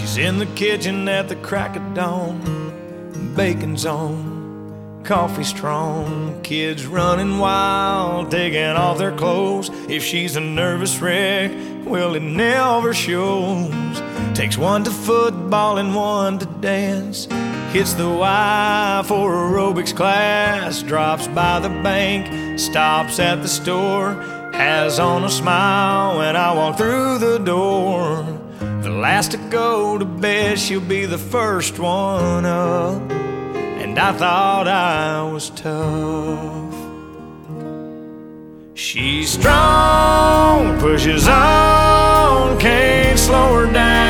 in the kitchen at the crack of dawn. Bacon's on, coffee strong, kids running wild, taking off their clothes. If she's a nervous wreck, well, it never shows. Takes one to football and one to dance. Hits the Y for aerobics class. Drops by the bank, stops at the store. Has on a smile when I walk through the door. The last to go to bed, she'll be the first one up. And I thought I was tough. She's strong, pushes on, can't slow her down.